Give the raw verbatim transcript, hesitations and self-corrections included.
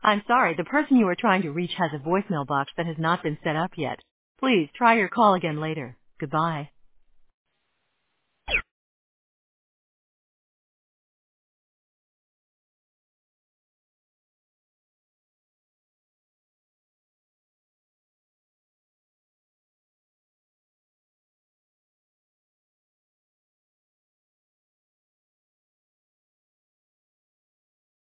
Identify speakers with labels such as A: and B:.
A: I'm sorry, the person you are trying to reach has a voicemail box that has not been set up yet. Please try your call again later. Goodbye.